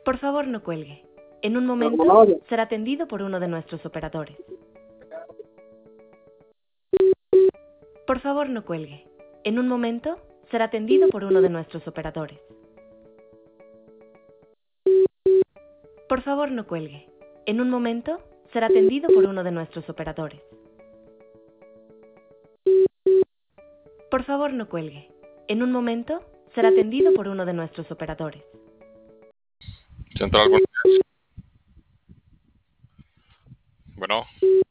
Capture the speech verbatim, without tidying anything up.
Por favor, no cuelgue. En un momento será atendido por uno de nuestros operadores. Por favor, no cuelgue. En un momento será atendido por uno de nuestros operadores. Por favor, no cuelgue. En un momento será atendido por uno de nuestros operadores. Por favor, no cuelgue. En un momento será atendido por uno de nuestros operadores. Central, buenos días. Bueno.